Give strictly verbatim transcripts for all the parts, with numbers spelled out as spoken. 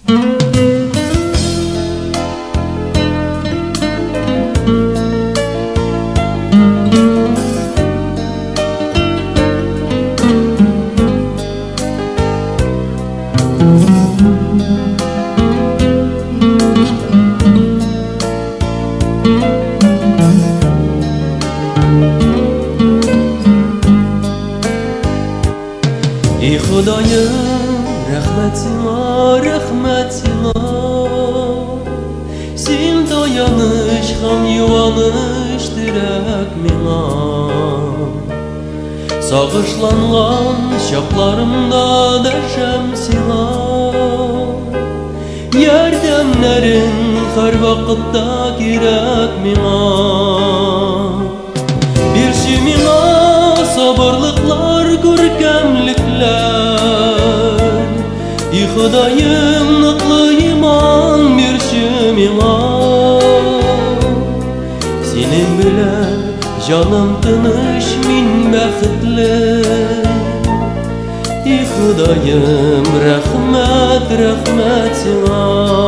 Ey Xudayım, rahmetina, rahmetina, sen dayanış ham yuvanış direk mina. Sağışlanğan şaqlarımda dəşəm sina. Yerdemlerin her vakitte gerek mina. Bir şey mina sabırlıklar, görkemlikler. Ey Xudayım, nıklı iman bir şey mina. Senin bilen canım tınış, min bəxtli. Ey Xudayım, rahmet, rahmet sana.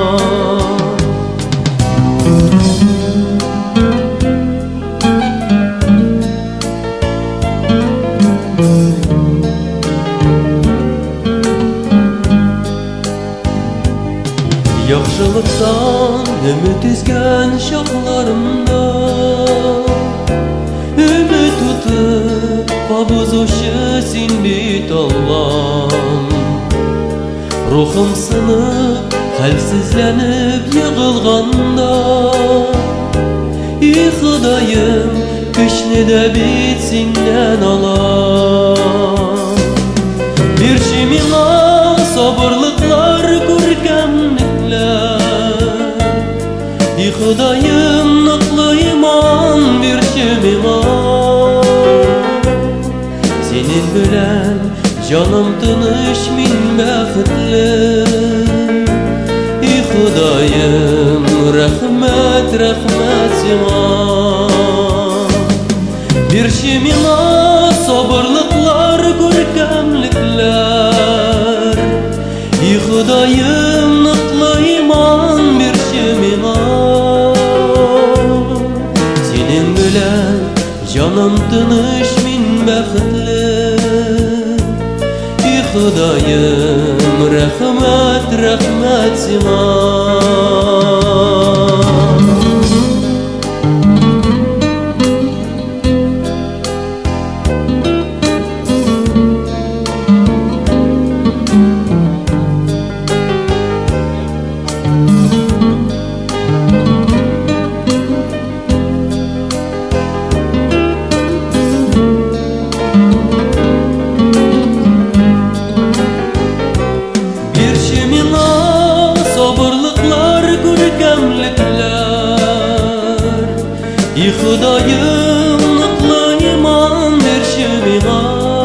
Yaxşılıktan ümit üzgən şaqlarımda ümit tutup babuzuşu sen bit Allah'ım. Ruhum sınıp, halsizlenip yığılğanda Ey Xudayım, güçlü de bit senden alam. Bir şey mina sabırlıklar, görkemlikler. Ey Xudayım, nıklı iman bir şey mina. Senin bilen canım tınış, min bəxtli. Ey Xudayım, rahmet, rahmet sana. Bir şey mina sabırlıklar, görkemlikler. Ey Xudayım, nıklı iman bir şey mina. Senin bilen canım tınış, min bəxtli. Ey Xudayım, rahmet, rahmet sana. Ey Xudayım, nıklı iman bir şey mina.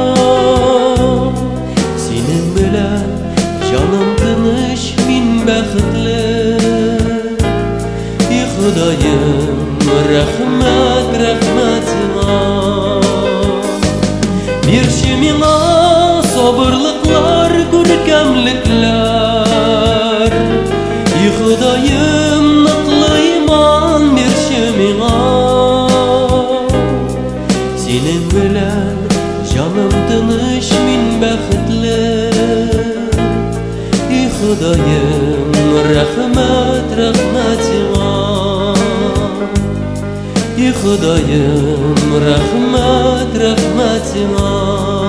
Senin bilen canım tınış, min bəxtli. Ey Xudayım, rahmet, rahmet sana. Bir şey mina sabırlıklar, görkemlikler. Ey Xudayım, nıklı iman bir şey mina. Senin bilen canım tınış, min bəxtli. Ey Xudayım, rahmet, rahmet sana. Ey Xudayım, rahmet, rahmet sana.